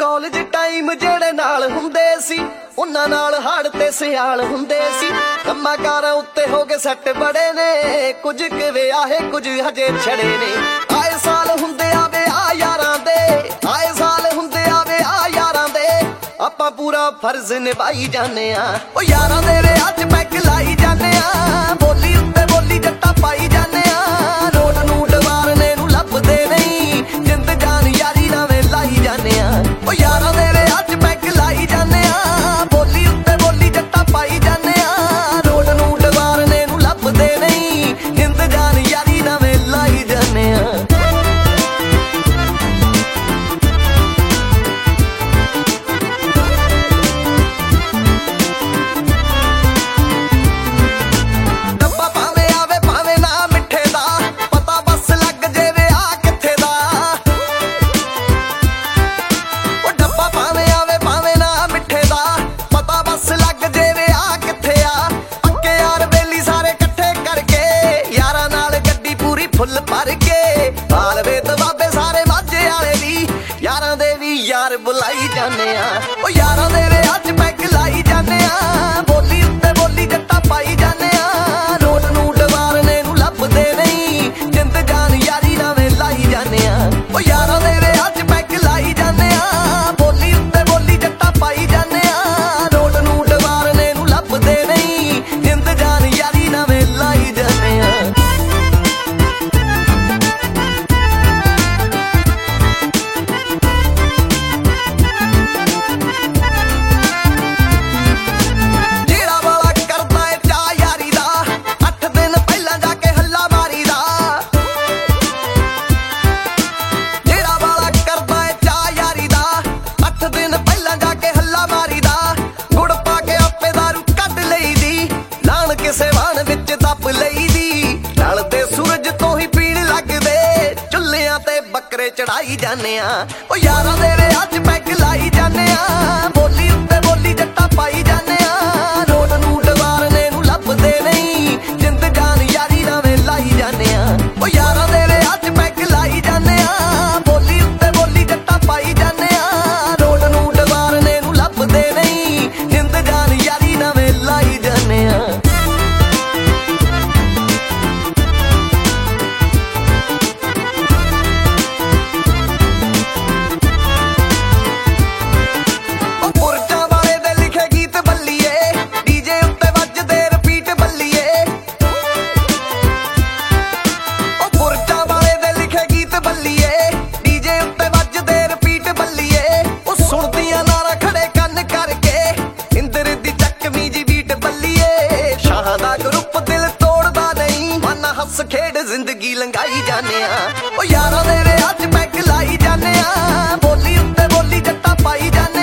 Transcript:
College time ਜਿਹੜੇ ਨਾਲ ਹੁੰਦੇ ਸੀ ਉਹਨਾਂ ਨਾਲ ਹਾੜ ਤੇ ਸਿਆਲ ਹੁੰਦੇ ਸੀ। ਕੰਮਾਂ ਕਾਰਾਂ ਉੱਤੇ ਹੋ ਗਏ ਸੱਟ ਬੜੇ ਨੇ, ਕੁਝ ਕਿ ਵਿਆਹੇ ਕੁਝ ਹਜੇ ਛੜੇ ਨੇ। ਆਏ ਸਾਲ ਹੁੰਦੇ ਆ ਵਿਆਹ ਯਾਰਾਂ ਦੇ, ਆਏ ਸਾਲ ਹੁੰਦੇ ਆ ਵਿਆਹ ਯਾਰਾਂ ਦੇ, ਆਪਾਂ ਪੂਰਾ ਫਰਜ਼ ਨਿਭਾਈ ਜਾਂਦੇ ਆ। ਉਹ ਯਾਰਾਂ ਦੇ ਵਿਆਹ 'ਚ ਪੈਗ ਲਾਈ ਜਾਂਦੇ ਆ, ਬੋਲੀ ਉੱਤੇ ਬੋਲੀ ਜੱਟਾ ਪਾਈ ਜਾਂਦੇ ਆ। ਨੋਟ ਨੂਟ ਵਾਰਨੇ ਨੂੰ ਲੱਭਦੇ ਨਹੀਂ, ਜਿੰਦ ਜਾਨ ਯਾਰੀ ਨਾਵੇਂ ਲਾਈ ਜਾਂਦੇ ਆ। ਉਹ ਯਾਰਾਂ ਦੇ ਵਿਆਹ 'ਚ ਪੈਗ ਲਾਈ ਜਾਂਦੇ ਆ, ਬੋਲੀ ਉੱਤੇ ਬੋਲੀ ਜੱਟਾ ਪਾਈ ਜਾਂਦੇ ਆ। ਨੋਟ ਨੂਟ ਵਾਰਨੇ ਨੂੰ ਲੱਭਦੇ ਨਹੀਂ, ਜਿੰਦ ਜਾਨ ਯਾਰੀ ਨਾਵੇਂ ਲਾਈ ਜਾਂਦੇ ਆ। ਫੁੱਲ ਭਰ ਕੇ ਹਾਲਵੇ ਦਬਾਬੇ ਸਾਰੇ ਮਾਝੇ ਵਾਲੇ ਵੀ, ਯਾਰਾਂ ਦੇ ਵੀ ਯਾਰ ਬੁਲਾਈ ਜਾਂਦੇ ਆ। ਉਹ ਯਾਰਾਂ ਦੇ ਵਿਆਹ 'ਚ ਪੈਗ ਲਾਈ ਜਾਂਦੇ ਆ, ਬੋਲੀ ਉੱਤੇ ਬੋਲੀ ਜੱਟਾ ਪਾਈ ਜਾਂਦੇ ਆ। ਨੋਟ ਨੂਟ ਵਾਰਨੇ ਨੂੰ ਲੱਭਦੇ ਨਹੀਂ, ਜਿੰਦ ਜਾਨ ਯਾਰੀ ਨਾਵੇਂ ਲਾਈ ਜਾਂਦੇ ਆ। ਉਹ ਯਾਰਾਂ ਦੇ ਵਿਆਹ 'ਚ ਪੈਗ ਲਾਈ ਜਾਂਦੇ ਆ, ਬੋਲੀ ਉੱਤੇ ਬੋਲੀ ਜੱਟਾ ਪਾਈ ਜਾਂਦੇ ਆ। ਨੋਟ ਨੂਟ ਵਾਰਨੇ ਨੂੰ ਲੱਭਦੇ ਨਹੀਂ, ਜਿੰਦ ਜਾਨ ਯਾਰੀ ਨਾਵੇਂ ਲਾਈ ਜਾਂਦੇ ਆ। ਕਿਸੇ ਵਾਣ ਵਿੱਚ ਦੱਬ ਲਈ ਦੀ, ਢਲਦੇ ਸੂਰਜ ਤੋਂ ਹੀ ਪੀਣ ਲੱਗਦੇ, ਚੁੱਲ੍ਹਿਆਂ ਤੇ ਬੱਕਰੇ ਚੜਾਈ ਜਾਂਦੇ ਆ। ਉਹ ਯਾਰਾਂ ਦੇ ਵਿਆਹ 'ਚ ਪੈਗ ਲਾਈ ਜਾਂਦੇ ਆ, ਬੋਲੀ ਉੱਤੇ ਬੋਲੀ ਜੱਟਾ ਪਾਈ ਜਾਂਦੇ ਆ। ਨੋਟ ਨੂਟ ਵਾਰਨੇ ਨੂੰ ਲੱਭਦੇ ਨਹੀਂ, ਜਿੰਦ ਜਾਨ ਯਾਰੀ ਨਾਵੇਂ ਲਾਈ ਜਾਂਦੇ ਆ। ਉਹ ਯਾਰਾਂ ਦੇ ਵਿਆਹ 'ਚ ਪੈਗ ਲਾਈ ਜਾਂਦੇ ਆ, ਬੋਲੀ ਉੱਤੇ ਬੋਲੀ ਜੱਟਾ ਪਾਈ ਜਾਂਦੇ ਆ। ਨੋਟ ਨੂਟ ਵਾਰਨੇ ਨੂੰ ਲੱਭਦੇ ਨਹੀਂ, ਜਿੰਦ ਜਾਨ ਯਾਰੀ ਨਾਵੇਂ ਲਾਈ ਜਾਂਦੇ ਆ। ਹੱਸ ਖੇਡ ਜ਼ਿੰਦਗੀ ਲੰਘਾਈ ਜਾਂਦੇ ਆ। ਉਹ ਯਾਰਾਂ ਦੇ ਵਿਆਹ 'ਚ ਪੈਗ ਲਾਈ ਜਾਂਦੇ ਆ, ਬੋਲੀ ਉੱਤੇ ਬੋਲੀ ਜੱਟਾ ਪਾਈ ਜਾਂਦੇ